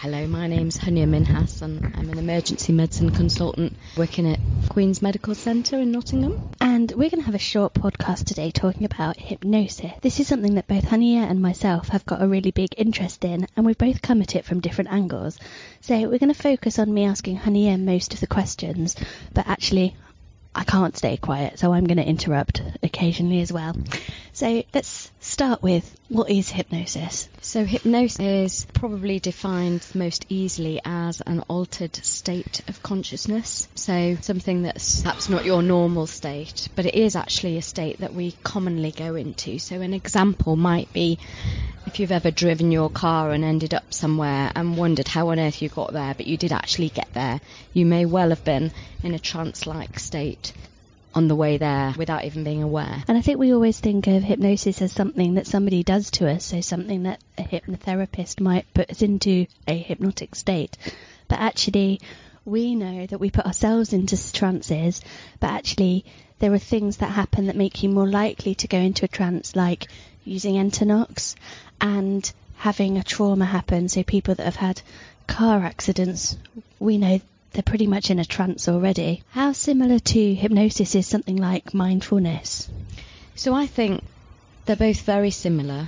Hello, my name's Hania Minhas and I'm an emergency medicine consultant working at Queen's Medical Centre in Nottingham. And we're going to have a short podcast today talking about hypnosis. This is something that both Hania and myself have got a really big interest in, and we've both come at it from different angles. So we're going to focus on me asking Hania most of the questions, but actually I can't stay quiet, so I'm going to interrupt occasionally as well. So let's start with, what is hypnosis? So hypnosis is probably defined most easily as an altered state of consciousness. So something that's perhaps not your normal state, but it is actually a state that we commonly go into. So an example might be if you've ever driven your car and ended up somewhere and wondered how on earth you got there, but you did actually get there. You may well have been in a trance-like state on the way there without even being aware. And I think we always think of hypnosis as something that somebody does to us, so something that a hypnotherapist might put us into a hypnotic state. But actually, we know that we put ourselves into trances, but actually there are things that happen that make you more likely to go into a trance, like using Entonox and having a trauma happen. So people that have had car accidents, we know they're pretty much in a trance already. How similar to hypnosis is something like mindfulness? So I think they're both very similar,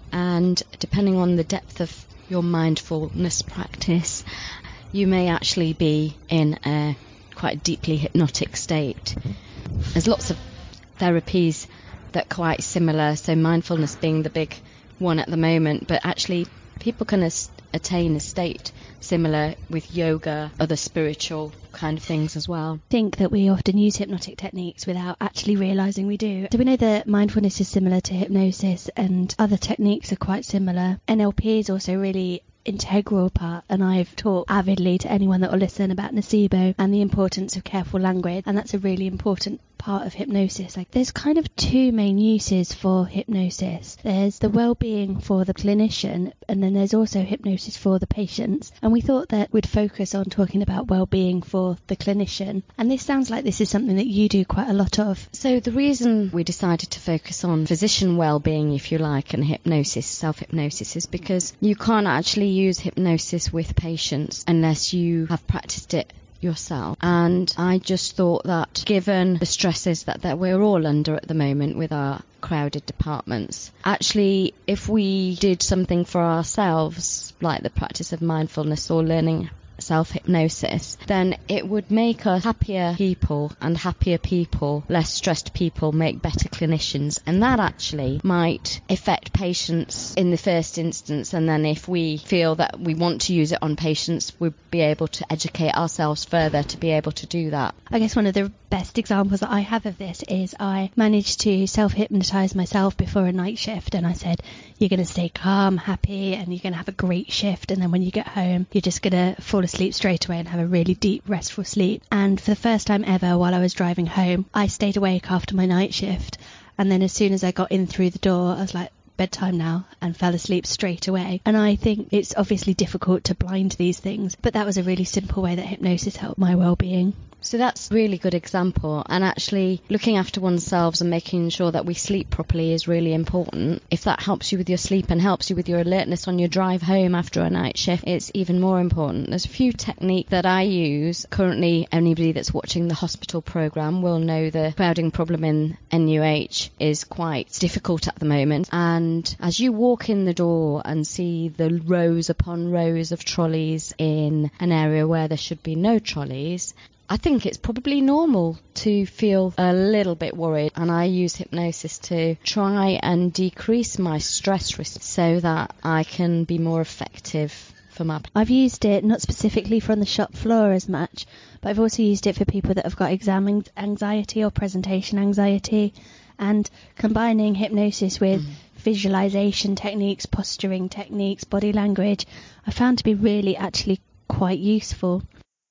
and depending on the depth of your mindfulness practice, you may actually be in a quite deeply hypnotic state. There's lots of therapies that are quite similar, so mindfulness being the big one at the moment, but actually people can attain a state similar with yoga, other spiritual kind of things as well. I think that we often use hypnotic techniques without actually realising we do. So we know that mindfulness is similar to hypnosis and other techniques are quite similar. NLP is also really integral part, and I've talked avidly to anyone that will listen about nocebo and the importance of careful language, and that's a really important part of hypnosis. Like, there's kind of two main uses for hypnosis. There's the well-being for the clinician, and then there's also hypnosis for the patients, and we thought that we'd focus on talking about well-being for the clinician, and this sounds like this is something that you do quite a lot of. So the reason we decided to focus on physician well-being, if you like, and hypnosis, self-hypnosis, is because you can't actually use hypnosis with patients unless you have practiced it yourself. And I just thought that given the stresses that we're all under at the moment with our crowded departments, actually if we did something for ourselves, like the practice of mindfulness or learning self-hypnosis, then it would make us happier people, and happier people, less stressed people, make better clinicians, and that actually might affect patients in the first instance, and then if we feel that we want to use it on patients, we'll be able to educate ourselves further to be able to do that. I guess one of the best examples that I have of this is I managed to self-hypnotise myself before a night shift, and I said, you're going to stay calm, happy, and you're going to have a great shift, and then when you get home you're just going to fall asleep straight away and have a really deep restful sleep. And for the first time ever, while I was driving home, I stayed awake after my night shift, and then as soon as I got in through the door I was like, bedtime now, and fell asleep straight away. And I think it's obviously difficult to blind these things, but that was a really simple way that hypnosis helped my well-being. So that's a really good example, and actually looking after oneself and making sure that we sleep properly is really important. If that helps you with your sleep and helps you with your alertness on your drive home after a night shift, it's even more important. There's a few techniques that I use. Currently, anybody that's watching the hospital programme will know the crowding problem in NUH is quite difficult at the moment, and as you walk in the door and see the rows upon rows of trolleys in an area where there should be no trolleys, I think it's probably normal to feel a little bit worried, and I use hypnosis to try and decrease my stress risk so that I can be more effective for my... I've used it not specifically from the shop floor as much, but I've also used it for people that have got exam anxiety or presentation anxiety, and combining hypnosis with visualization techniques, posturing techniques, body language, I found to be really actually quite useful.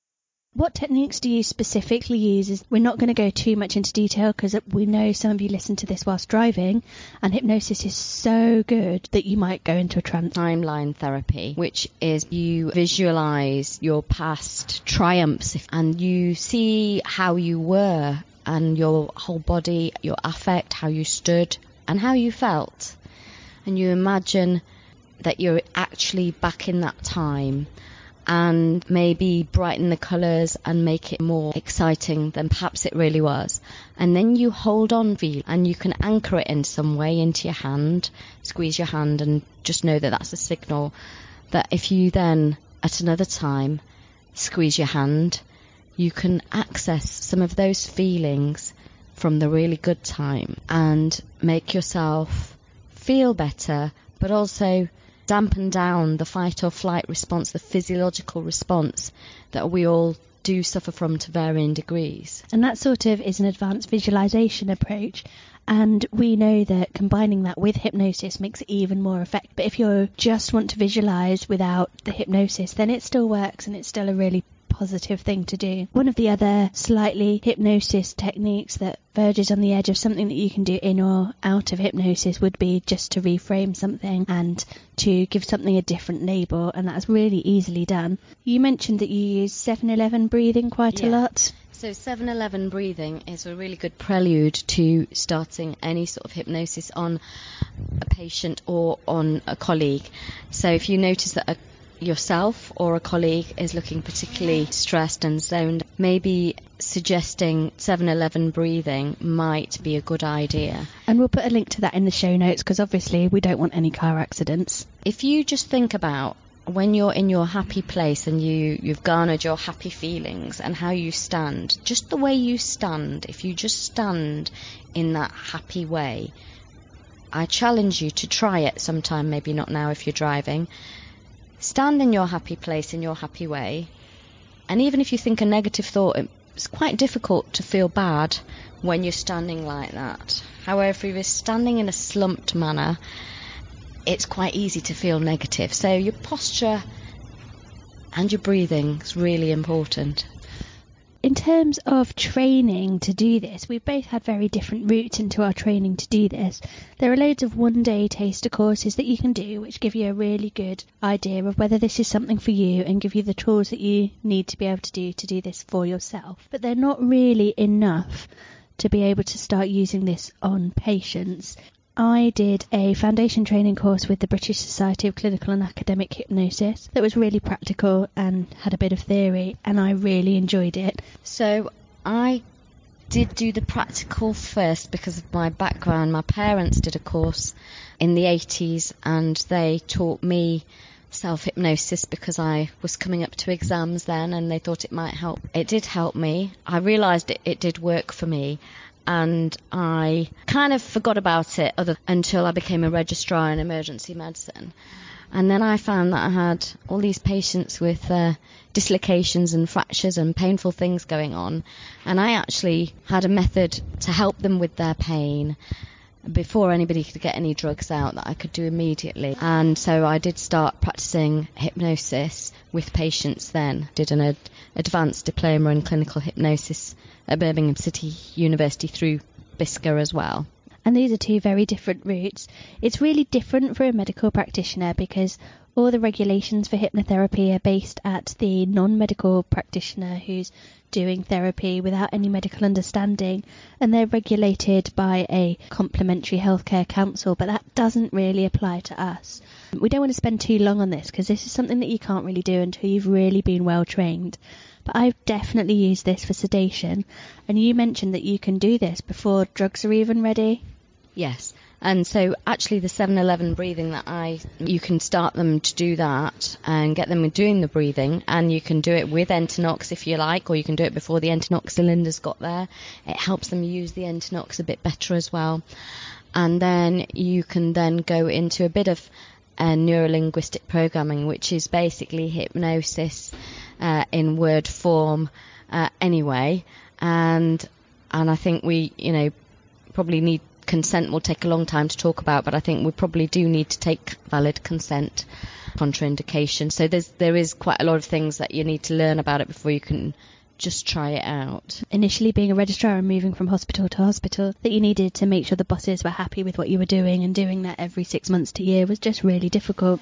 What techniques do you specifically use? We're not going to go too much into detail because we know some of you listen to this whilst driving, and hypnosis is so good that you might go into a trance. Timeline therapy, which is you visualize your past triumphs and you see how you were and your whole body, your affect, how you stood and how you felt. And you imagine that you're actually back in that time, and maybe brighten the colours and make it more exciting than perhaps it really was. And then you hold on feel, and you can anchor it in some way into your hand, squeeze your hand, and just know that that's a signal that if you then at another time squeeze your hand, you can access some of those feelings from the really good time and make yourself feel better, but also dampen down the fight or flight response, the physiological response that we all do suffer from to varying degrees. And that sort of is an advanced visualization approach. And we know that combining that with hypnosis makes it even more effective. But if you just want to visualize without the hypnosis, then it still works and it's still a really positive thing to do. One of the other slightly hypnosis techniques that verges on the edge of something that you can do in or out of hypnosis would be just to reframe something and to give something a different label, and that's really easily done. You mentioned that you use 7-11 breathing quite a lot. So 7-11 breathing is a really good prelude to starting any sort of hypnosis on a patient or on a colleague. So if you notice that yourself or a colleague is looking particularly stressed and zoned, maybe suggesting 7-11 breathing might be a good idea. And we'll put a link to that in the show notes, because obviously we don't want any car accidents. If you just think about when you're in your happy place and you've garnered your happy feelings and how you stand, just the way you stand, if you just stand in that happy way, I challenge you to try it sometime, maybe not now if you're driving. Stand in your happy place, in your happy way, and even if you think a negative thought, it's quite difficult to feel bad when you're standing like that. However, if you're standing in a slumped manner, it's quite easy to feel negative. So your posture and your breathing is really important. In terms of training to do this, we've both had very different routes into our training to do this. There are loads of one-day taster courses that you can do which give you a really good idea of whether this is something for you and give you the tools that you need to be able to do this for yourself. But they're not really enough to be able to start using this on patients. I did a foundation training course with the British Society of Clinical and Academic Hypnosis that was really practical and had a bit of theory, and I really enjoyed it. So I did do the practical first because of my background. My parents did a course in the 80s and they taught me self-hypnosis because I was coming up to exams then and they thought it might help. It did help me. I realised it did work for me. And I kind of forgot about it until I became a registrar in emergency medicine. And then I found that I had all these patients with dislocations and fractures and painful things going on. And I actually had a method to help them with their pain before anybody could get any drugs out that I could do immediately. And so I did start practicing hypnosis with patients then. Did an advanced diploma in clinical hypnosis at Birmingham City University through BISCA as well. And these are two very different routes. It's really different for a medical practitioner because all the regulations for hypnotherapy are based at the non-medical practitioner who's doing therapy without any medical understanding, and they're regulated by a complementary healthcare council, but that doesn't really apply to us. We don't want to spend too long on this because this is something that you can't really do until you've really been well trained. But I've definitely used this for sedation, and you mentioned that you can do this before drugs are even ready. Yes, and so actually the 7-11 breathing you can start them to do that and get them doing the breathing, and you can do it with Entonox if you like, or you can do it before the Entonox cylinder's got there. It helps them use the Entonox a bit better as well. And then you can then go into a bit of neurolinguistic programming, which is basically hypnosis in word form anyway. And I think we, probably need consent. Will take a long time to talk about, but I think we probably do need to take valid consent. Contraindication. So there is quite a lot of things that you need to learn about it before you can just try it out. Initially being a registrar and moving from hospital to hospital, that you needed to make sure the bosses were happy with what you were doing, and doing that every 6 months to a year was just really difficult.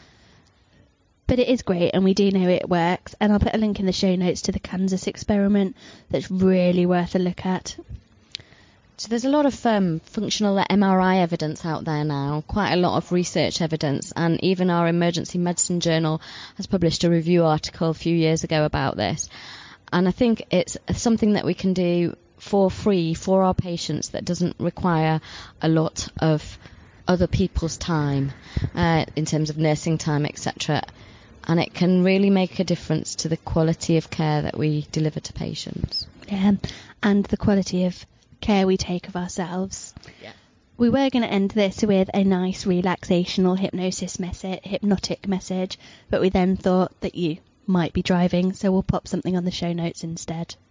But it is great, and we do know it works, and I'll put a link in the show notes to the Kansas experiment that's really worth a look at. So there's a lot of functional MRI evidence out there now, quite a lot of research evidence, and even our emergency medicine journal has published a review article a few years ago about this. And I think it's something that we can do for free for our patients that doesn't require a lot of other people's time in terms of nursing time, etc. And it can really make a difference to the quality of care that we deliver to patients. Yeah, and the quality of care we take of ourselves. Yeah. We were going to end this with a nice relaxational hypnotic message, but we then thought that you might be driving, so we'll pop something on the show notes instead.